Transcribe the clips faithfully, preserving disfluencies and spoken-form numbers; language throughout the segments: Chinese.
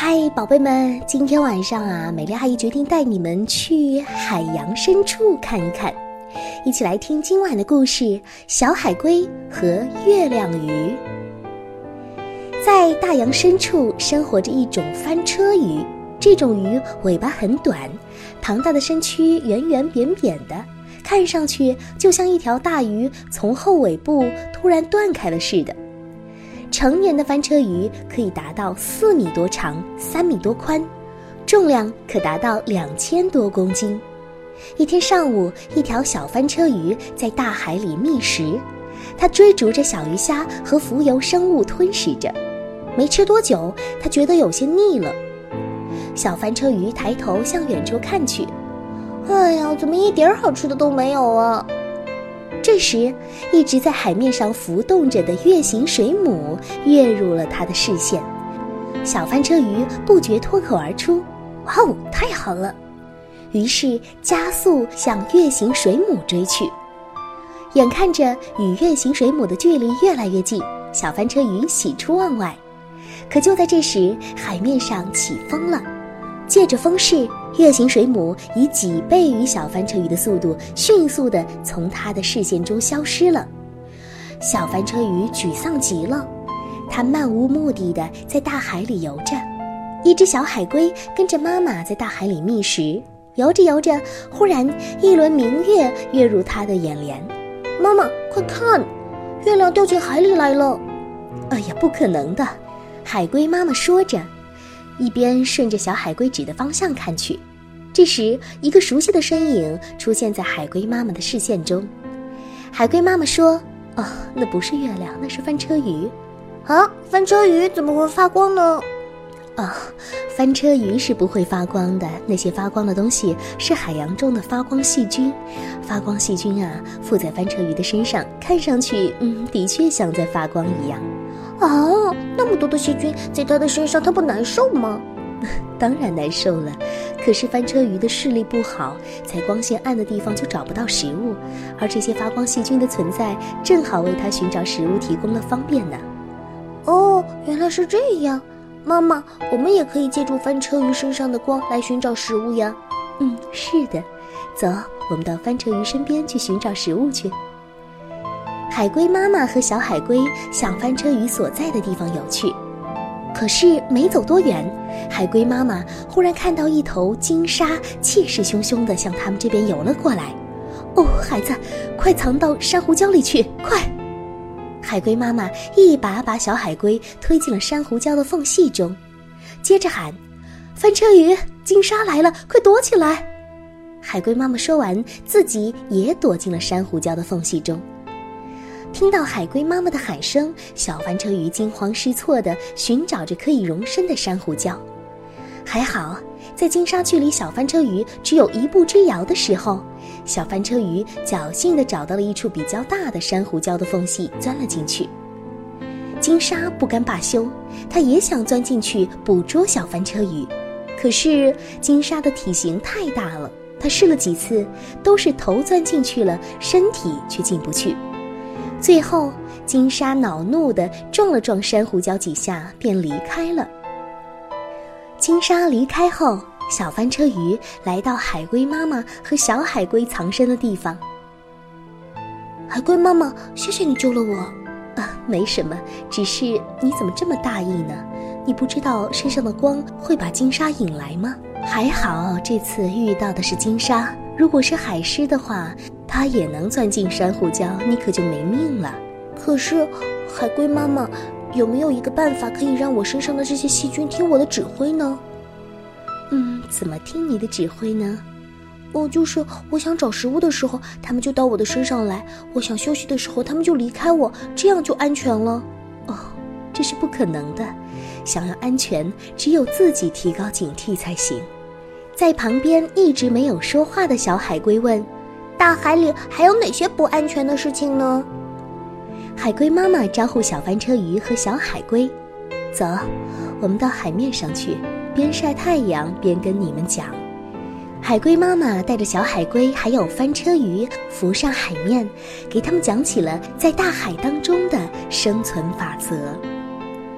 嗨，宝贝们，今天晚上啊，美丽阿姨决定带你们去海洋深处看一看，一起来听今晚的故事：小海龟和月亮鱼。在大洋深处生活着一种翻车鱼，这种鱼尾巴很短，庞大的身躯圆圆扁扁的，看上去就像一条大鱼从后尾部突然断开了似的。成年的翻车鱼可以达到四米多长，三米多宽，重量可达到两千多公斤。一天上午，一条小翻车鱼在大海里觅食，它追逐着小鱼虾和浮游生物吞食着。没吃多久，它觉得有些腻了。小翻车鱼抬头向远处看去，哎呀，怎么一点好吃的都没有啊！这时，一直在海面上浮动着的月形水母跃入了他的视线。小翻车鱼不觉脱口而出：“哇哦，太好了！”于是加速向月形水母追去。眼看着与月形水母的距离越来越近，小翻车鱼喜出望外。可就在这时，海面上起风了。借着风势，月形水母以几倍于小翻车鱼的速度迅速地从它的视线中消失了。小翻车鱼沮丧极了，它漫无目的地在大海里游着。一只小海龟跟着妈妈在大海里觅食，游着游着，忽然一轮明月跃入它的眼帘。妈妈，快看，月亮掉进海里来了！哎呀，不可能的！海龟妈妈说着，一边顺着小海龟指的方向看去。这时，一个熟悉的身影出现在海龟妈妈的视线中。海龟妈妈说：“哦，那不是月亮，那是翻车鱼。”啊，翻车鱼怎么会发光呢？哦，翻车鱼是不会发光的，那些发光的东西是海洋中的发光细菌。发光细菌啊，附在翻车鱼的身上，看上去，嗯，的确像在发光一样。哦，那么多的细菌在它的身上，它不难受吗？当然难受了，可是翻车鱼的视力不好，在光线暗的地方就找不到食物，而这些发光细菌的存在，正好为它寻找食物提供了方便呢。哦，原来是这样。妈妈，我们也可以借助翻车鱼身上的光来寻找食物呀。嗯，是的，走，我们到翻车鱼身边去寻找食物去。海龟妈妈和小海龟向翻车鱼所在的地方游去，可是没走多远，海龟妈妈忽然看到一头金鲨气势汹汹地向他们这边游了过来。哦，孩子，快藏到珊瑚礁里去，快！海龟妈妈一把把小海龟推进了珊瑚礁的缝隙中，接着喊：“翻车鱼，金鲨来了，快躲起来！”海龟妈妈说完，自己也躲进了珊瑚礁的缝隙中。听到海龟妈妈的喊声，小翻车鱼惊慌失措地寻找着可以容身的珊瑚礁。还好，在金鲨距离小翻车鱼只有一步之遥的时候，小翻车鱼侥幸地找到了一处比较大的珊瑚礁的缝隙，钻了进去。金鲨不甘罢休，它也想钻进去捕捉小翻车鱼，可是金鲨的体型太大了，它试了几次，都是头钻进去了，身体却进不去。最后，金鲨恼怒地撞了撞珊瑚礁几下，便离开了。金鲨离开后，小翻车鱼来到海龟妈妈和小海龟藏身的地方。海龟妈妈，谢谢你救了我。啊，没什么，只是你怎么这么大意呢？你不知道身上的光会把金鲨引来吗？还好这次遇到的是金鲨，如果是海狮的话，它也能钻进珊瑚礁，你可就没命了。可是，海龟妈妈，有没有一个办法可以让我身上的这些细菌听我的指挥呢？嗯，怎么听你的指挥呢？哦，就是我想找食物的时候，它们就到我的身上来；我想休息的时候，它们就离开我，这样就安全了。哦，这是不可能的。想要安全，只有自己提高警惕才行。在旁边一直没有说话的小海龟问：“大海里还有哪些不安全的事情呢？”海龟妈妈招呼小翻车鱼和小海龟：“走，我们到海面上去，边晒太阳边跟你们讲。”海龟妈妈带着小海龟还有翻车鱼浮上海面，给他们讲起了在大海当中的生存法则。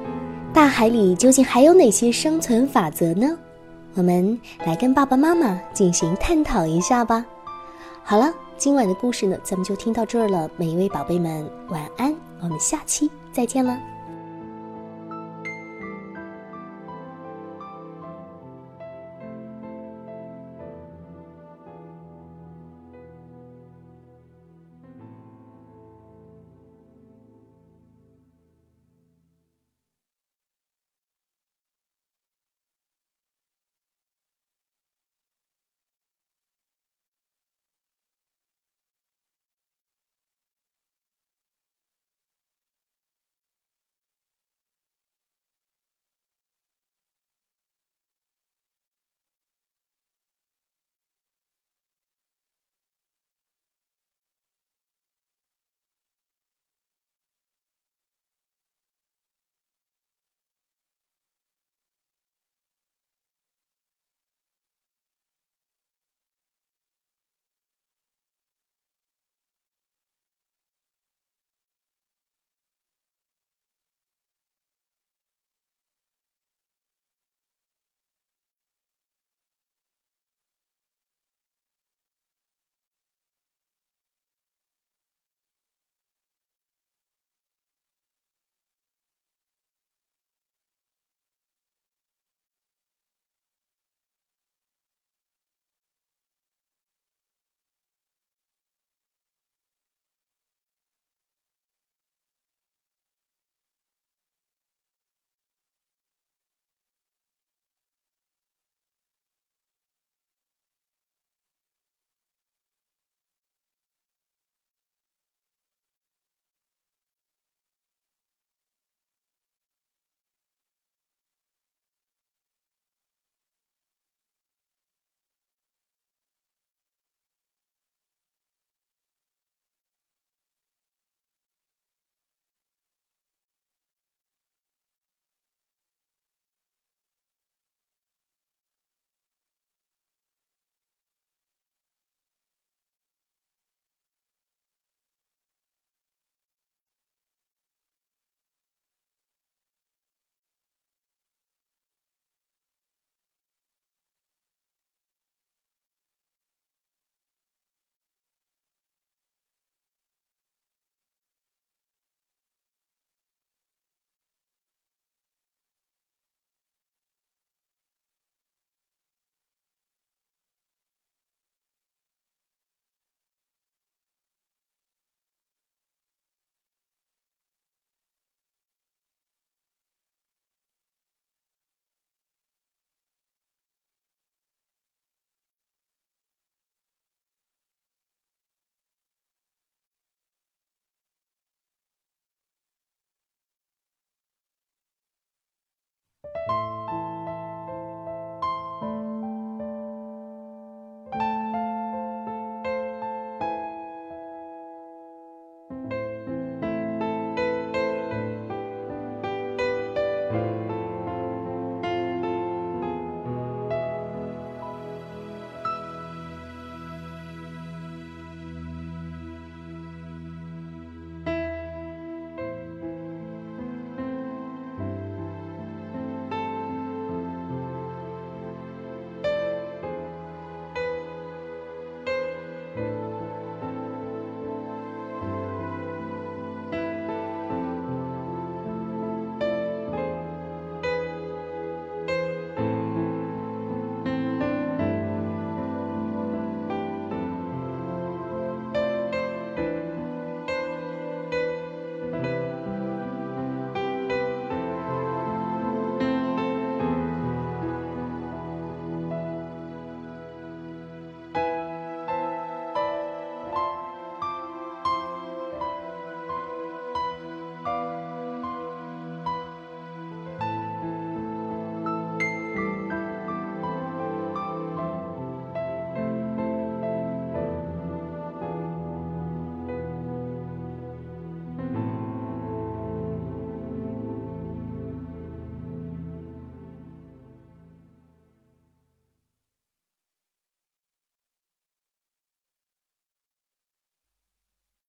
大海里究竟还有哪些生存法则呢？我们来跟爸爸妈妈进行探讨一下吧。好了，今晚的故事呢，咱们就听到这儿了。每一位宝贝们，晚安，我们下期再见了。